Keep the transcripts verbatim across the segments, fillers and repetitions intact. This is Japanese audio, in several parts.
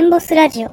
ンボスラジオ。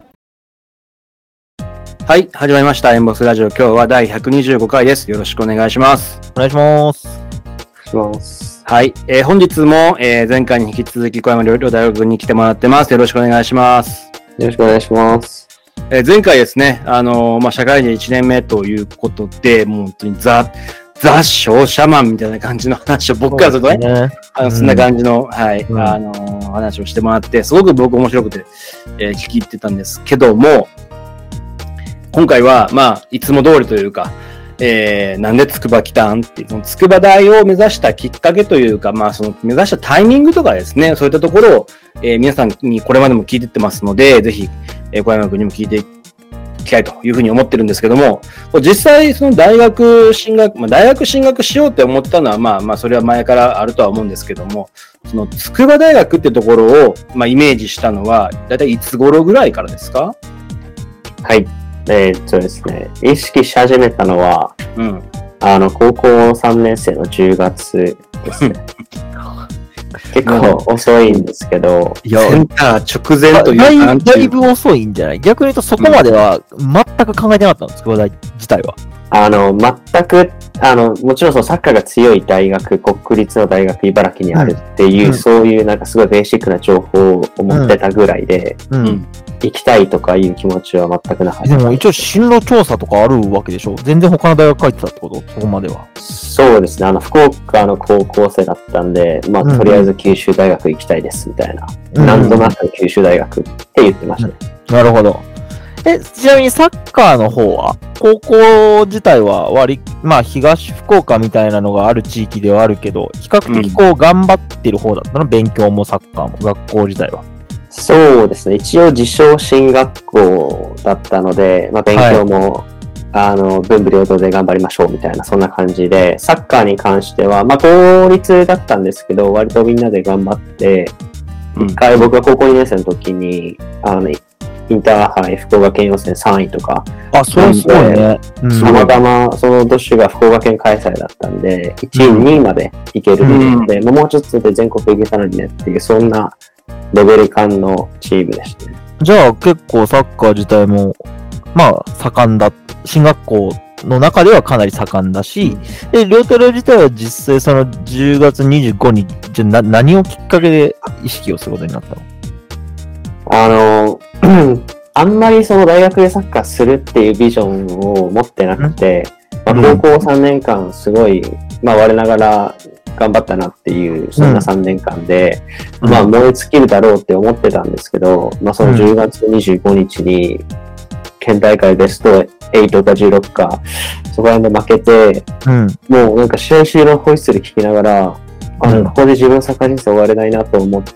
はい、始まりましたエンボスラジオ。今日はだいひゃくにじゅうごかいです。よろしくお願いします。 お願いします。 お願いします。 はい、えー、本日も、えー、前回に引き続き小山亮大学に来てもらってます。よろしくお願いします。 よろしくお願いします。 えー、前回ですね、あのー、まあ、社会人いちねんめということで、もう本当にザ、ザ商社マンみたいな感じの話を僕からするとね、ねあのそんな感じの、うん、はい、うん、あのー、話をしてもらって、すごく僕面白くて、えー、聞き入ってたんですけども、今回は、まあ、いつも通りというか、えー、なんで筑波来たんっていう、その筑波大を目指したきっかけというか、まあ、その目指したタイミングとかですね、そういったところを、えー、皆さんにこれまでも聞いてってますので、ぜひ、えー、小山君にも聞いていきたいというふうに思ってるんですけども、実際、その大学進学、まあ、大学進学しようって思ったのは、まあ、まあ、それは前からあるとは思うんですけども、その筑波大学ってところを、まあ、イメージしたのは、だいたいいつ頃ぐらいからですか？ はい。えー、っとですね、意識し始めたのは、うん、あの、高校さんねん生のじゅうがつですね。結構遅いんですけど。 いや、センター直前というか。だいぶ遅いんじゃない？逆に言うとそこまでは全く考えてなかったんです、筑波大自体は。 あの、全く、あの、もちろんそのサッカーが強い大学、国立の大学、茨城にあるっていう、うん、そういうなんかすごいベーシックな情報を持ってたぐらいで、うんうん、行きたいとかいう気持ちは全くなかった。 でも一応進路調査とかあるわけでしょ？全然他の大学書いてたってこと？そこまでは。 そうですね。あの、福岡の高校生だったんで、まあ、とりあえず九州大学行きたいですみたいな。うん、なんとなく九州大学って言ってましたね。 うん、なるほど。え、ちなみにサッカーの方は高校自体は割、まあ東福岡みたいなのがある地域ではあるけど、比較的こう頑張ってる方だったの、うん、勉強もサッカーも学校自体は。 そうですね。一応自称進学校だったので、まあ勉強も、はい、あの、文武両道で頑張りましょうみたいな、そんな感じで、サッカーに関しては、まあ公立だったんですけど、割とみんなで頑張って、一、うん、回僕が高校にねん生の時に、あの、インターハイ福岡県予選さんいとか。 あ、そうすごいね。 たまたまその年が福岡県開催だったんで、いちい、にいまで行けるので、うん、もうちょっとで全国行けたのにねっていう、そんなレベル感のチームでしたね。 じゃあ結構サッカー自体も、まあ盛んだ、進学校の中ではかなり盛んだし、うん、で、両手両自体は実際そのじゅうがつにじゅうごにち、じゃな何をきっかけで意識をすることになったの？ あの、あんまりその大学でサッカーするっていうビジョンを持ってなくて、まあ、高校さんねんかんすごい、まあ我ながら頑張ったなっていう、そんなさんねんかんで、うん、まあ燃え尽きるだろうって思ってたんですけど、まあそのじゅうがつにじゅうごにちに、県大会ベストはちかじゅうろくか、そこら辺で負けて、うん、もうなんか試合終了のホイッスル聞きながら、あの、ここで自分のサッカー人生終われないなと思って、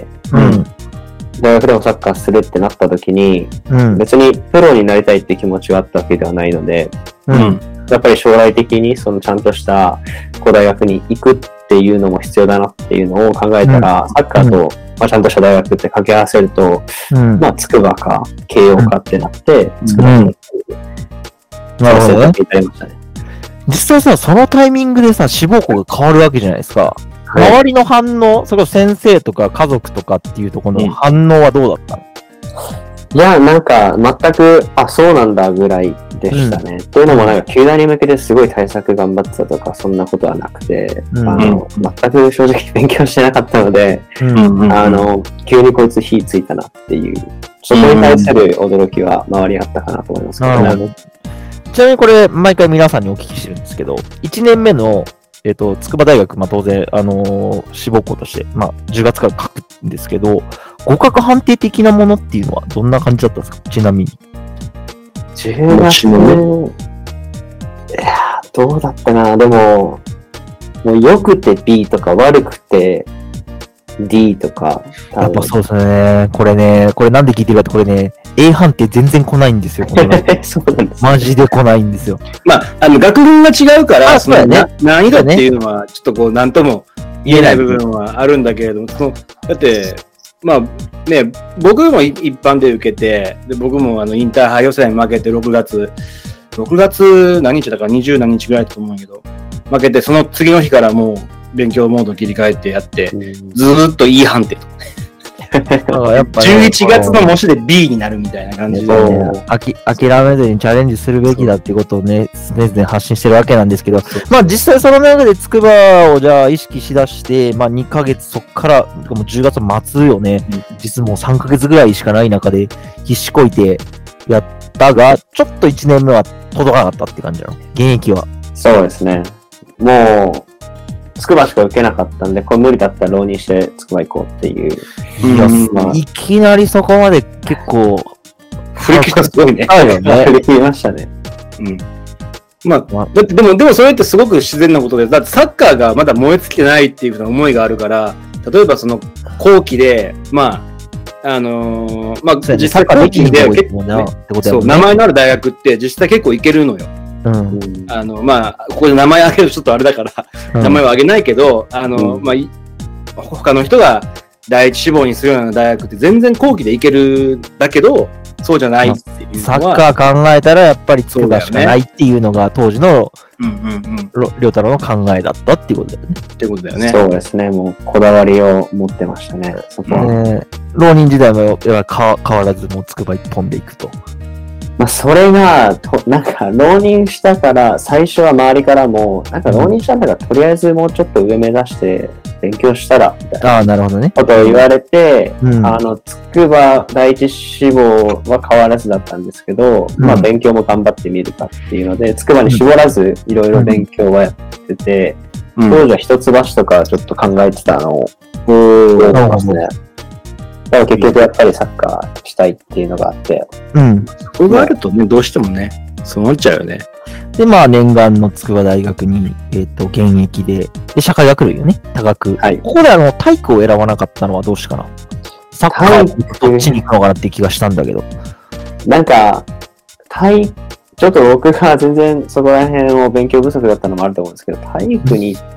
うん大学でもサッカーするってなった時に、うん、別にプロになりたいって気持ちがあったわけではないので、うん、やっぱり将来的にそのちゃんとした大学に行くっていうのも必要だなっていうのを考えたら、うん、サッカーと、まあ、ちゃんとした大学って掛け合わせると、うん、まあ筑波か慶応かってなって、うん、筑波に行く。 なるほどね。実際さ、そのタイミングでさ、志望校が変わるわけじゃないですか。周りの反応、それこそ先生とか家族とかっていうところの反応はどうだったの？ うん、いや、なんか全く、あ、そうなんだぐらいでしたね。うん、というのもなんか球団に向けてすごい対策頑張ってたとか、そんなことはなくて、うん、あの、全く正直勉強してなかったので、うん、あの、急にこいつ火ついたなっていう、そこに対する驚きは周りあったかなと思いますけどね。 うん、ちなみにこれ、毎回皆さんにお聞きしてるんですけど、いちねんめのえっと、筑波大学、まあ、当然、あのー、志望校として、まあ、じゅうがつから書くんですけど、合格判定的なものっていうのはどんな感じだったんですか？ちなみに。 じゅうがつの、いやー、どうだったな。でも、もう良くて B とか悪くて D とか。 やっぱそうですね。これね、これなんで聞いてるかって、これね、A 判定全然来ないんですよ。これね、 そうなんです、 ね。マジで来ないんですよ。 まあ、あの、学群が違うから、そうだね。難易度っていうのは、ちょっとこう、なんとも言えない部分はあるんだけれども、そのだって、まあ、ね、僕も一般で受けて、で僕もあの、インターハイ予選負けてろくがつ、ろくがつ何日だからにじゅう何日ぐらいだと思うんだけど、負けて、その次の日からもう、勉強モード切り替えてやって、ずーっといい判定とかね。 やっぱねじゅういちがつの模試で ビー になるみたいな感じで。 ね、あき諦めずにチャレンジするべきだっていうことをね、常々発信してるわけなんですけど、まあ実際その中で筑波をじゃあ意識しだして、まあにかげつそっからもうじゅうがつ末よね、うん、実もうさんかげつぐらいしかない中で必死こいてやったが、ちょっといちねんめは届かなかったって感じなの、現役は。 そうですね。もう、筑波しか受けなかったんで、これ無理だったら浪人して筑波行こうっていう。 いや、まあ、いきなりそこまで結構、 振り切ったすごいね。 あるよね。 振り切りましたね。 うん。まあ、だってでも、でもそれってすごく自然なことで、だってサッカーがまだ燃え尽きてないっていうふうな思いがあるから、例えばその後期で、まあ、あのー、まあ、実際後期で結構、ね、そう、名前のある大学って実際結構いけるのよ。うん、あの、まあ、ここで名前挙げるとちょっとあれだから、うん、名前は挙げないけど、あの、うん、まあ、他の人が第一志望にするような大学って全然後期でいけるんだけど、そうじゃないっていうのは。 サッカー考えたらやっぱり筑波しかないっていうのが当時の亮太郎の考えだったっていうことだよね。 ってことだよね。 そうですね。もうこだわりを持ってましたね。そこは。 ね、浪人時代も変わらずもう筑波一本で行くと。 まあ、それがと、なんか、浪人したから、最初は周りからも、なんか、浪人したんだから、とりあえずもうちょっと上目指して勉強したら、みたいな。 ああ、なるほどね。 ことを言われて、うん、あの、筑波第一志望は変わらずだったんですけど、うん、まあ、勉強も頑張ってみるかっていうので、筑波に絞らず、いろいろ勉強はやってて、うん、当時は一橋とかちょっと考えてたのを、覚えてますね。だから結局やっぱりサッカーしたいっていうのがあって。 うん。そこがあるとね、どうしてもね、そうなっちゃうよね。 で、まあ、念願の筑波大学に、えっと、現役で、で、社会学類よね、多学。はい。ここであの、体育を選ばなかったのはどうしてかな。サッカー、どっちに行くのかなって気がしたんだけど。 なんか、体、ちょっと僕が全然そこら辺を勉強不足だったのもあると思うんですけど、体育に行って、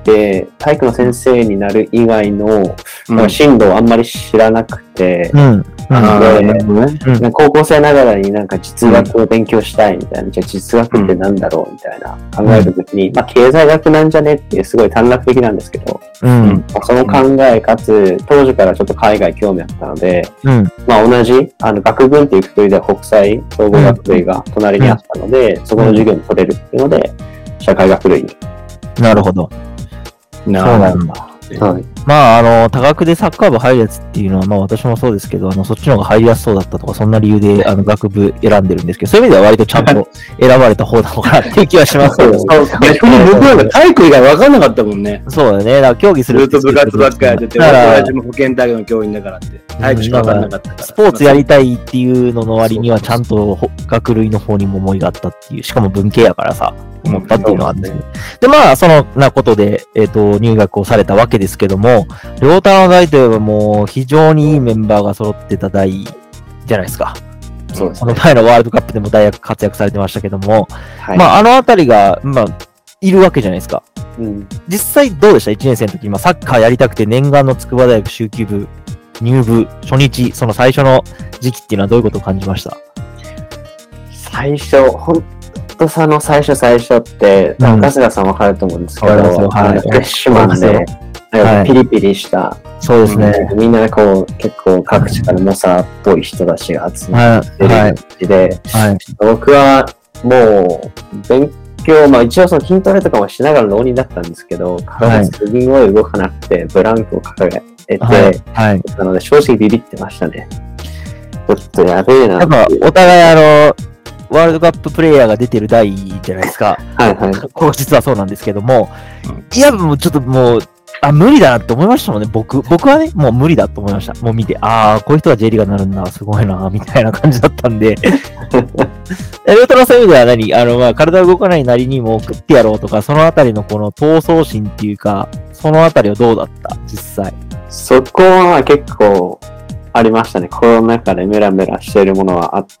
体育の先生になる以外の、うん、進路をあんまり知らなくて、うん、で、うん、高校生ながらになんか実学を勉強したいみたいな、じゃあ実学ってなんだろうみたいな考えたときに、まあ経済学なんじゃねっていうすごい短絡的なんですけど、うん、その考えかつ、当時からちょっと海外興味あったので、うん、まあ同じ、あの学群っていうくくりでは国際総合学類が隣にあったので、そこの授業に取れるっていうので、社会学類に。 なるほど。 そうなんだ。 はい、まあ、あの、多学でサッカー部入るやつっていうのは、まあ私もそうですけど、あの、そっちの方が入りやすそうだったとか、そんな理由で、あの、学部選んでるんですけど、そういう意味では割とちゃんと選ばれた方なのかなっていう気はしますけど。 逆に僕なんか体育以外分かんなかったもんね。 そうだね。だから競技するずっと部活ばっかやってて、私も保健体育の教員だからって。体育しか分かんなかったから。 スポーツやりたいっていうのの割には、ちゃんと学類の方にも思いがあったっていう、しかも文系やからさ。思ったっていうのはあって、うん、で、まあ、そのなことで、えっと、入学をされたわけですけども、両太郎大といえばもう非常にいいメンバーが揃ってた代じゃないですか。 そうですね。 この前のワールドカップでも大学活躍されてましたけども、はい、まあ、あのあたりが、まあ、いるわけじゃないですか。うん、実際どうでした ?いち 年生の時、今サッカーやりたくて念願の筑波大学秋季部入部初日、その最初の時期っていうのはどういうことを感じました？ 最初、ほんとさの最初最初って、うん、春日さんわかると思うんですけど、はい、フレッシュマンで、はい、ピリピリした、 そうですね。 みんなこう、結構各地から猛者っぽい人たちが集まってる感じで、はいはい、僕はもう、勉強、まあ一応その筋トレとかもしながら浪人だったんですけど、体すごい動かなくて、ブランクを掲げて、はいはい、なので正直ビビってましたね。ちょっとやべえな。 やっぱお互いあの、ワールドカッププレイヤーが出てる代じゃないですか。 はいはい。 ここ実はそうなんですけども、いや、もうちょっともう、あ、無理だなって思いましたもんね。僕、僕はね、もう無理だと思いました。もう見て、ああ、こういう人が J リーガーになるんだ、すごいな、みたいな感じだったんで。エルトラそういう意味では何あの、まあ、体動かないなりにも食ってやろうとか、そのあたりのこの闘争心っていうか、そのあたりはどうだった実際。 そこは結構ありましたね。コロナ禍でメラメラしているものはあって、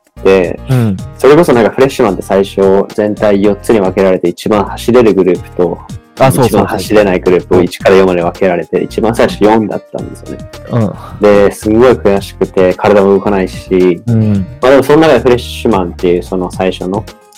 うん、それこそなんかフレッシュマンって最初全体よっつに分けられて一番走れるグループと、あ、そうそうそう、一番走れないグループをいちからよんまで分けられて、一番最初よんだったんですよね。うん、で、すんごい悔しくて、体も動かないし、うん、まあでもその中でフレッシュマンっていうその最初の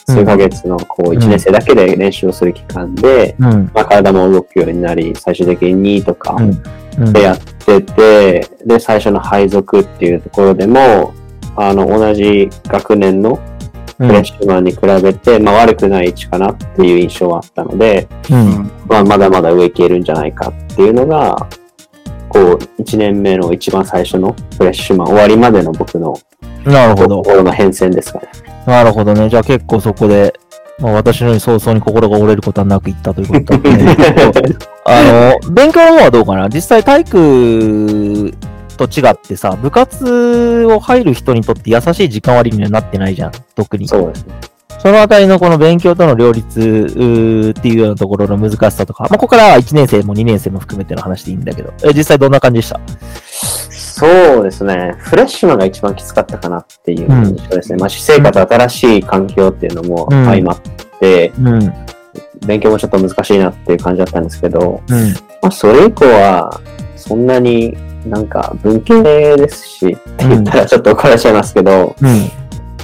数ヶ月のこういちねん生だけで練習をする期間で、うん、まあ、体も動くようになり、最終的ににとかでやってて、で、最初の配属っていうところでも、あの、同じ学年のフレッシュマンに比べて、うん、まあ悪くない位置かなっていう印象はあったので、うん、まあまだまだ上行けるんじゃないかっていうのが、こう、いちねんめの一番最初のフレッシュマン終わりまでの僕の、 なるほど。 心の変遷ですかね。 なるほどね。じゃあ結構そこで、まあ、私のように早々に心が折れることはなくいったということだったんですけど、あの、勉強の方はどうかな？実際体育と違ってさ、部活を入る人にとって優しい時間割にはなってないじゃん、特に。 そうですね。 そのあたりのこの勉強との両立っていうようなところの難しさとか、まあ、ここからはいちねん生もにねん生も含めての話でいいんだけど、え実際どんな感じでした？ そうですね。フレッシュマンが一番きつかったかなっていう印象ですね。うん、まあ、私生活、新しい環境っていうのも相まって、うんうん、勉強もちょっと難しいなっていう感じだったんですけど、うん、まあ、それ以降は、そんなになんか文系ですし、って言ったらちょっと怒られちゃいますけど、うん、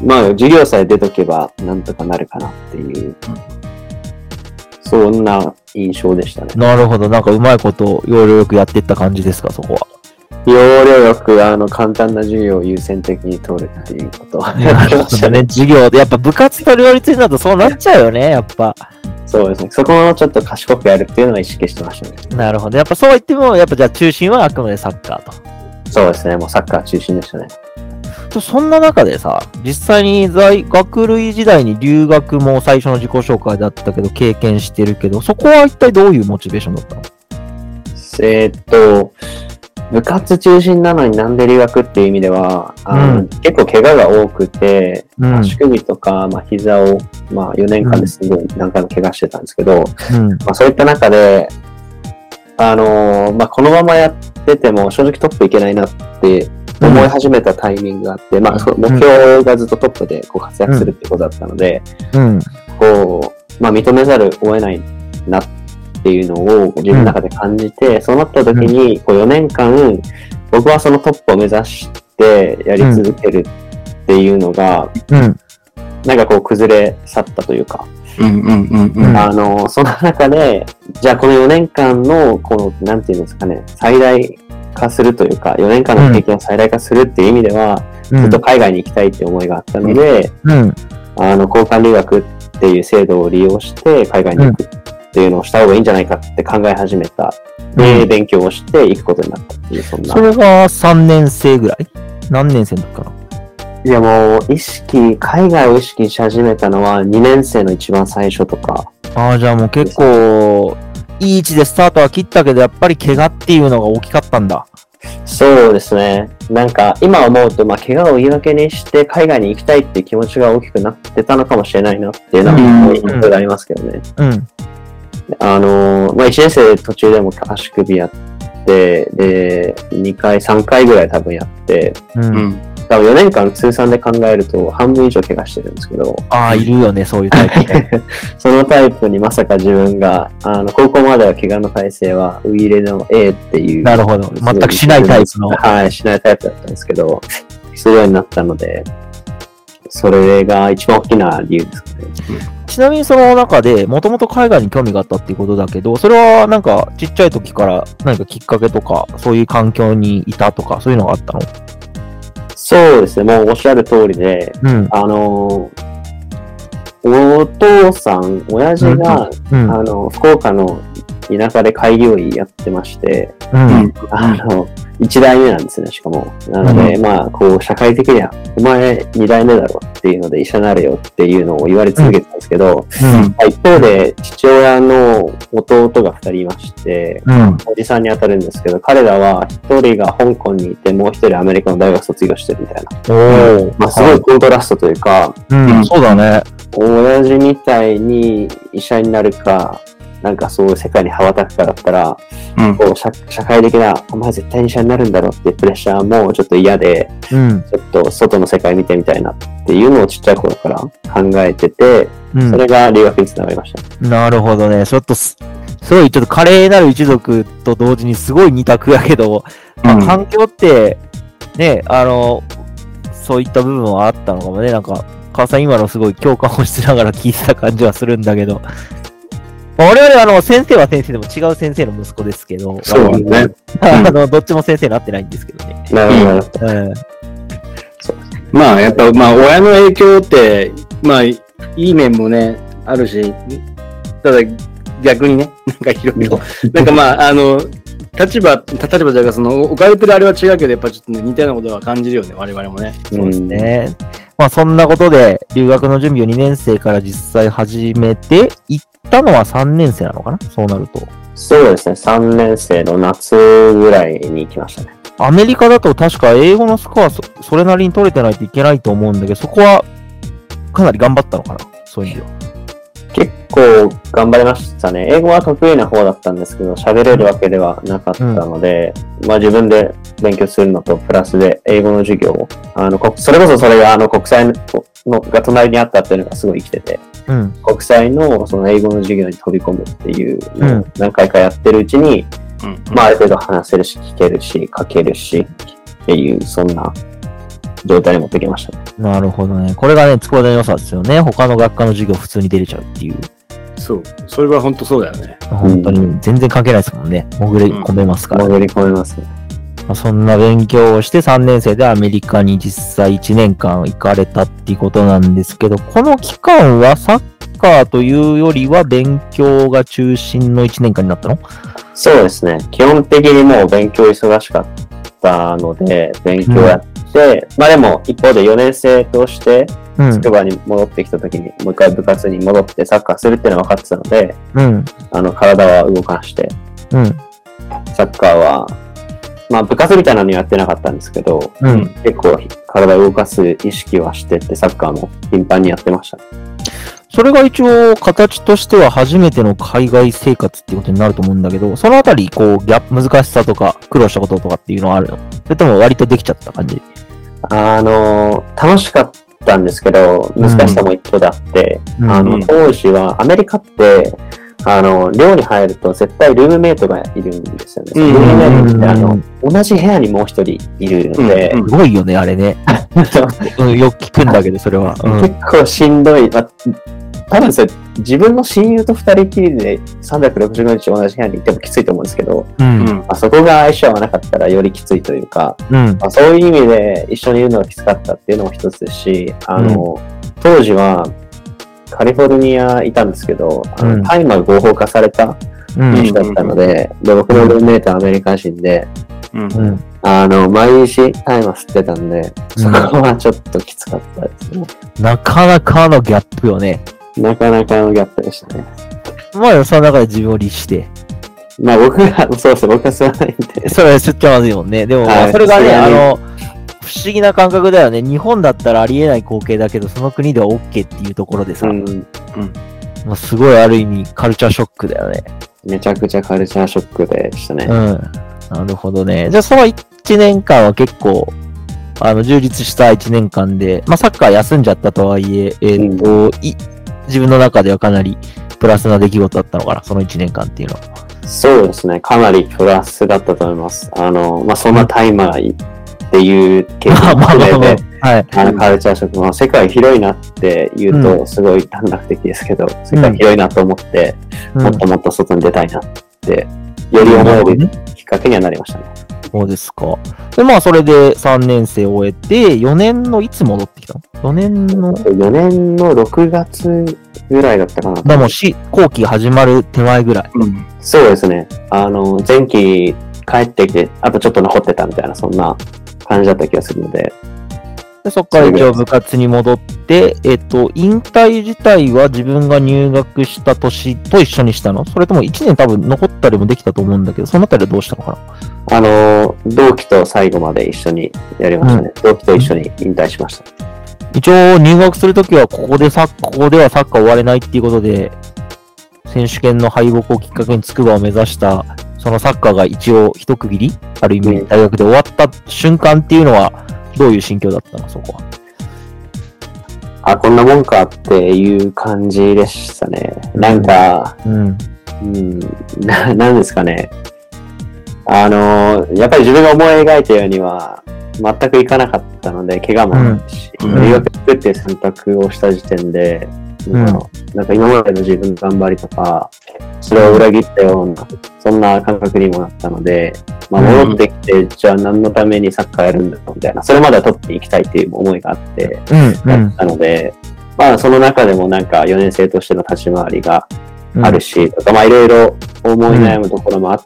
まあ、授業さえ出とけばなんとかなるかなっていう、そんな印象でしたね。 なるほど。なんかうまいこと要領よくやっていった感じですか、そこは。 要領よく、あの、簡単な授業を優先的に取るっていうことはやりましたね。授業で、やっぱ部活と両立になるとそうなっちゃうよね、やっぱ。 そうですね。そこをちょっと賢くやるっていうのは意識してましたね。 なるほど。やっぱそう言っても、やっぱじゃあ中心はあくまでサッカーと。 そうですね。もうサッカー中心でしたね。 そんな中でさ、実際に在学類時代に留学も最初の自己紹介だったけど、経験してるけど、そこは一体どういうモチベーションだったの？ えーっと、部活中心なのになんで留学っていう意味では、あの、うん、結構怪我が多くて、うん、足首とか、まあ、膝を、まあ、よねんかんですごい何回も怪我してたんですけど、うん、まあ、そういった中で、あのー、まあ、このままやってても正直トップいけないなって思い始めたタイミングがあって、うん、まあ、目標がずっとトップでこう活躍するってことだったので、うん、こう、まあ、認めざるを得ないなってっていうのを自分の中で感じて、うん、そうなった時にこうよねんかん僕はそのトップを目指してやり続けるっていうのが、うん、なんかこう崩れ去ったというか、うんうんうんうん、あのその中でじゃあこのよねんかんのこのなんていうんですかね、最大化するというかよねんかんの経験を最大化するっていう意味では、うん、ずっと海外に行きたいって思いがあったので、うん、あの交換留学っていう制度を利用して海外に行く、うんっていうのをした方がいいんじゃないかって考え始めた。で、うん、勉強をしていくことになったっていう、そんな。 それがさんねん生ぐらい？何年生だったかな？ いやもう、意識、海外を意識し始めたのはにねん生の一番最初とか。 ああ、じゃあもう結構、いい位置でスタートは切ったけど、やっぱり怪我っていうのが大きかったんだ。 そうですね。なんか、今思うと、まあ、怪我を言い訳にして海外に行きたいっていう気持ちが大きくなってたのかもしれないなっていうのは、印象がありますけどね。うん。うんあのー、まあ、いちねん生途中でも足首やって、で、にかい、さんかいぐらい多分やって、うん。多分よねんかん通算で考えると半分以上怪我してるんですけど。 ああ、いるよね、そういうタイプね。 そのタイプにまさか自分が、あの、高校までは怪我の耐性はウイイレの A っていう。 なるほど。全くしないタイプの。 はい、しないタイプだったんですけど、するようになったので、それが一番大きな理由ですかね。 ちなみにその中で、もともと海外に興味があったっていうことだけど、それはなんかちっちゃい時から何かきっかけとか、そういう環境にいたとか、そういうのがあったの？ そうですね、もうおっしゃる通りで、うん、あの、お父さん、親父が、うんうん、あの、福岡の田舎で開業医やってまして、うん、あの、一代目なんですね、しかも。なので、うん、まあ、こう、社会的には、お前二代目だろっていうので医者になれよっていうのを言われ続けてたんですけど、うん、一方で、父親の弟が二人いまして、うん、おじさんに当たるんですけど、彼らは一人が香港にいて、もう一人アメリカの大学卒業してるみたいな。おーまあ、すごいコントラストというか、 うん、そうだね。 親父みたいに医者になるか、なんかそういう世界に羽ばたくかだったら、うん、こう 社, 社会的な、お前絶対に医者になるんだろうっていうプレッシャーもちょっと嫌で、うん、ちょっと外の世界見てみたいなっていうのをちっちゃい頃から考えてて、うん、それが留学につながりました。 なるほどね。ちょっとす、すごいちょっと華麗なる一族と同時にすごい二択やけど、まあ、環境って、ね、あの、そういった部分はあったのかもね。なんか、 母さん今のすごい共感をしながら聞いてた感じはするんだけど、まあ、我々はあの先生は先生でも違う先生の息子ですけど、 そうね。 あのどっちも先生になってないんですけどね。 なるほど。 うん、 まあやっぱまあ親の影響ってまあいい面もねあるし、ただ逆にねなんかいろいろなんかまああの立場立場というかその置かれてるあれは違うけどやっぱちょっとね似たようなことは感じるよね我々もね。 そうですね。まあそんなことで留学の準備をにねん生から実際始めて行ったのはさんねん生なのかな、そうなると。 そうですね。さんねん生の夏ぐらいに行きましたね。 アメリカだと確か英語のスコア そ, それなりに取れてないといけないと思うんだけど、そこはかなり頑張ったのかな、そういう意味では。 結構頑張りましたね。英語は得意な方だったんですけど、喋れるわけではなかったので、うん、まあ自分で勉強するのと、プラスで英語の授業を、あの、それこそそれがあの国際のが隣にあったっていうのがすごい生きてて、うん、国際のその英語の授業に飛び込むっていうのを何回かやってるうちに、うん、まあある程度話せるし、聞けるし、書けるしっていう、そんな状態に持ってきましたね。 なるほどね。これがね、筑波大の良さですよね。他の学科の授業普通に出れちゃうっていう。 そう。それは本当そうだよね。 本当に全然関係ないですもんね。潜り込めますから、 ね。うん、潜り込めますね。 まあ、そんな勉強をしてさんねん生でアメリカに実際いちねんかん行かれたっていうことなんですけど、この期間はサッカーというよりは勉強が中心のいちねんかんになったの？ そうですね。基本的にもう勉強忙しかったので、勉強やって、うん、まあでも一方でよねん生として筑波に戻ってきた時に、もう一回部活に戻ってサッカーするっていうのは分かってたので、うん、あの体は動かして、うん、サッカーはまあ部活みたいなのにはやってなかったんですけど、うん、結構体を動かす意識はしてて、サッカーも頻繁にやってました。 それが一応形としては初めての海外生活っていうことになると思うんだけど、そのあたりこうギャップ、難しさとか苦労したこととかっていうのはあるの？それとも割とできちゃった感じ？ あの、楽しかったんですけど、難しさも一方であって、うん、あの、当時はアメリカって、あの、寮に入ると絶対ルームメイトがいるんですよね。ルームメイトってあの、同じ部屋にもう一人いるので。 すごいよね、あれね。よく聞くんだけど、それは。 うん、結構しんどい。まあ、多分それ、自分の親友と二人きりでさんびゃくろくじゅうごにち同じ部屋にいてもきついと思うんですけど、うんまあ、そこが相性合わなかったらよりきついというか、うんまあ、そういう意味で一緒にいるのがきつかったっていうのも一つですし、あの、うん、当時は、カリフォルニアいたんですけど、あの大麻合法化された人だったので、うん、で僕のルームメイトはアメリカ人で、うん、あの毎日大麻吸ってたんで、そこはちょっときつかったですね。 なかなかのギャップよね。 なかなかのギャップでしたね。 まあその中で自分を律して。 まあ僕が、そうそう、僕が吸わないんで。 それは吸っちゃまずいもんね。でも、まあ、それがね、あの、不思議な感覚だよね。日本だったらありえない光景だけど、その国では OK っていうところでさ、うんうん、まあ、すごいある意味カルチャーショックだよね。 めちゃくちゃカルチャーショックでしたね。 うん。なるほどね。じゃあそのいちねんかんは結構、あの、充実したいちねんかんで、まあサッカー休んじゃったとはいえ、えー、っと、うん、い、自分の中ではかなりプラスな出来事だったのかな、そのいちねんかんっていうのは。 そうですね。かなりプラスだったと思います。あの、まあそんなタイマー、っていう経験も含めて、はい、あのカルチャーショック、まあ、世界広いなって言うとすごい短絡的ですけど、うん、世界広いなと思って、うん、もっともっと外に出たいなってより思えるきっかけにはなりましたね。 そうですか。でまあそれでさんねん生を終えてよねんのいつ戻ってきたの？ よ 年のよねんのろくがつぐらいだったかな。 でもし後期始まる手前ぐらい、 うん、そうですね。あの前期帰ってきてあとちょっと残ってたみたいなそんな感じだった気がするので。 でそこから一応部活に戻って、えっと、引退自体は自分が入学した年と一緒にしたの？それともいちねん多分残ったりもできたと思うんだけど、そのあたりはどうしたのかな？あの、同期と最後まで一緒にやりましたね。うん、同期と一緒に引退しました。 一応入学するときはここでサッ、ここではサッカー終われないっていうことで、選手権の敗北をきっかけに筑波を目指した、そのサッカーが一応一区切りある意味大学で終わった瞬間っていうのはどういう心境だったのそこは？ あ、こんなもんかっていう感じでしたね。なんか、うん、うん、な、なんですかね。あの、やっぱり自分が思い描いたようには全く行かなかったので、怪我もあったし、 うん留学行くっていう選択をした時点で、なんか、なんか今までの自分の頑張りとか、それを裏切ったような、そんな感覚にもなったので、まあ、戻ってきて、うん、じゃあ何のためにサッカーやるんだろうみたいな、それまでは取っていきたいっていう思いがあって、やったので、うんうん、まあその中でもなんかよねん生としての立ち回りがあるし、うん、とかまあいろいろ思い悩むところもあって、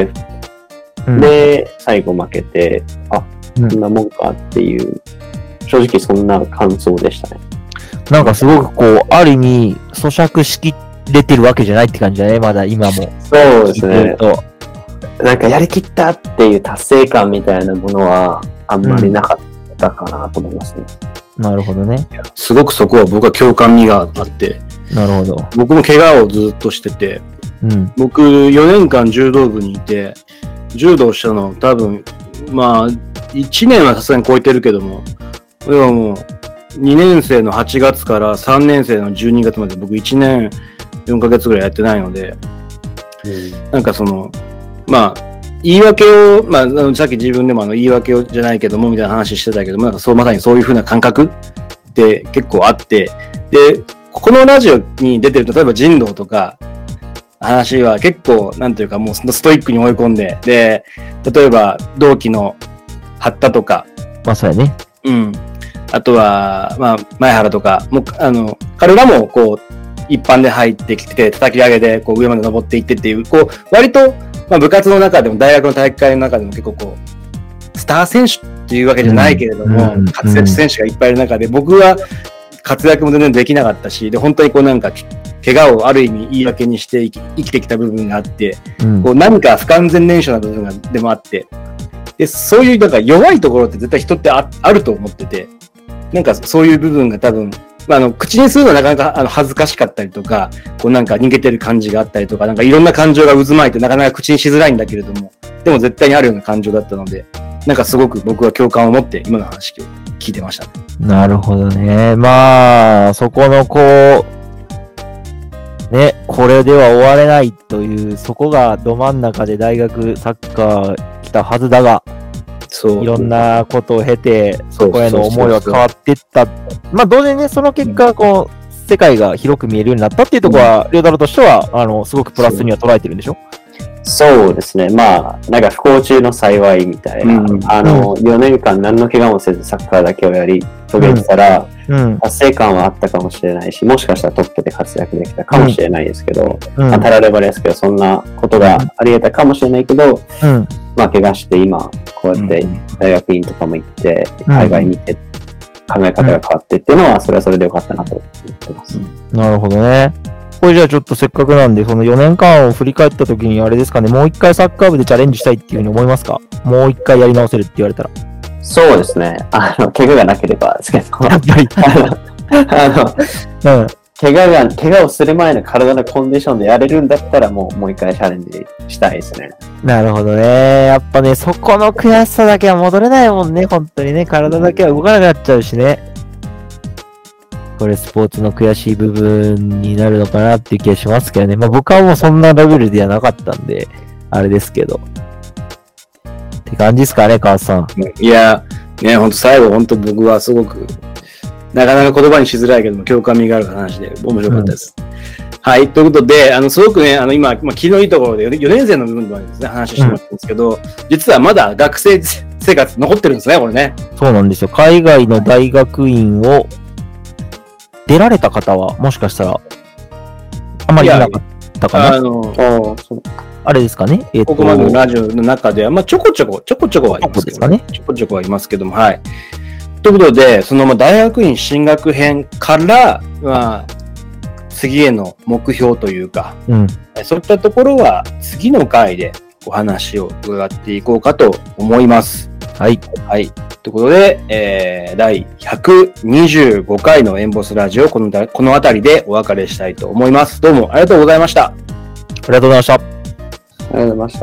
うん、で、最後負けて、あ、こんなもんかっていう、正直そんな感想でしたね。 なんかすごくこう、ある意味、咀嚼しきれてるわけじゃないって感じだね、まだ今も。 そうですね。なんかやりきったっていう達成感みたいなものはあんまりなかったかなと思いますね。 うん、なるほどね。 すごくそこは僕は共感味があって。 なるほど。 僕も怪我をずっとしてて、うん、僕よねんかん柔道部にいて、柔道したの多分、まあ、いちねんはさすがに超えてるけども、でももう、にねん生のはちがつからさんねん生のじゅうにがつまで僕いちねんよんかげつぐらいやってないので、うん、なんかその、まあ、言い訳を、まあ、さっき自分でもあの言い訳をじゃないけどもみたいな話してたけども、なんかそう、まさにそういう風な感覚って結構あって、で、このラジオに出てると、例えば人道とか、話は結構、なんていうかもうストイックに追い込んで、で、例えば同期の八田とか、 まあそうやね。 うん。あとは、まあ、前原とか、もう、あの、彼らも、こう、一般で入ってきて、叩き上げで、こう、上まで登っていってっていう、こう、割と、まあ、部活の中でも、大学の体育会の中でも結構こう、スター選手っていうわけじゃないけれども、うん、活躍選手がいっぱいいる中で、僕は活躍も全然できなかったし、で、本当にこうなんか、怪我をある意味言い訳にして生き、生きてきた部分があって、うん、こう、何か不完全燃焼な部分がでもあって、で、そういう、なんか弱いところって絶対人って あ, あると思ってて、なんかそういう部分が多分、まあ、あの、口にするのはなかなかあの恥ずかしかったりとか、こうなんか逃げてる感じがあったりとか、なんかいろんな感情が渦巻いてなかなか口にしづらいんだけれども、でも絶対にあるような感情だったので、なんかすごく僕は共感を持って今の話を聞いてました。 なるほどね。まあ、そこのこう、ね、これでは終われないという、そこがど真ん中で大学サッカー来たはずだが、そういろんなことを経て、そこへの思いは変わっていった。まあ、同時にね、その結果、こう、世界が広く見えるようになったっていうところは、りょうたろうとしては、あの、すごくプラスには捉えてるんでしょ？ そうですね。まあ、なんか不幸中の幸いみたいな。うん、あの、うん、よねんかん何の怪我もせずサッカーだけをやり遂げてたら、うん、達成感はあったかもしれないし、もしかしたらトップで活躍できたかもしれないですけど、うん、まあ、たらればですけど、そんなことがあり得たかもしれないけど、うん、まあ、怪我して今、こうやって大学院とかも行って、海外に行って、考え方が変わってっていうのは、それはそれでよかったなと思ってます。 なるほどね。これじゃあちょっとせっかくなんで、そのよねんかんを振り返った時にあれですかね、もう一回サッカー部でチャレンジしたいっていうふうに思いますか？もう一回やり直せるって言われたら。 そうですね。あの、怪我がなければですけど。 やっぱり。 あの、うん。怪我が、怪我をする前の体のコンディションでやれるんだったらもう、もう一回チャレンジしたいですね。 なるほどね。やっぱね、そこの悔しさだけは戻れないもんね、本当にね。体だけは動かなくなっちゃうしね。これスポーツの悔しい部分になるのかなっていう気がしますけどね。まあ僕はもうそんなレベルではなかったんで、あれですけど。って感じですかね、川さん。 いや、ね、ほんと最後ほんと僕はすごく、なかなか言葉にしづらいけども共感味がある話で面白かったです。うん、はい、ということで、あの、すごくね、あの今、まあ、気のいいところでよねん生の部分ではですね、話してもらったんですけど、うん、実はまだ学生生活残ってるんですね、これね。 そうなんですよ。海外の大学院を出られた方は、もしかしたら、あんまりいなかったかな。あの、あれですかね。 えー、ここまでのラジオの中では、まあ、ちょこちょこ、ちょこちょこはいますけど、ね、ちょこちょこはいますけども、はい。ということで、そのまあ大学院進学編から、まあ、次への目標というか、うん、そういったところは次の回でお話を伺っていこうかと思います。 はい。 はい。ということで、えー、だいひゃくにじゅうごかいのエンボスラジオ、この、このあたりでお別れしたいと思います。どうもありがとうございました。 ありがとうございました。ありがとうございました。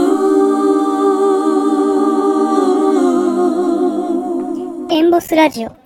エンボスラジオ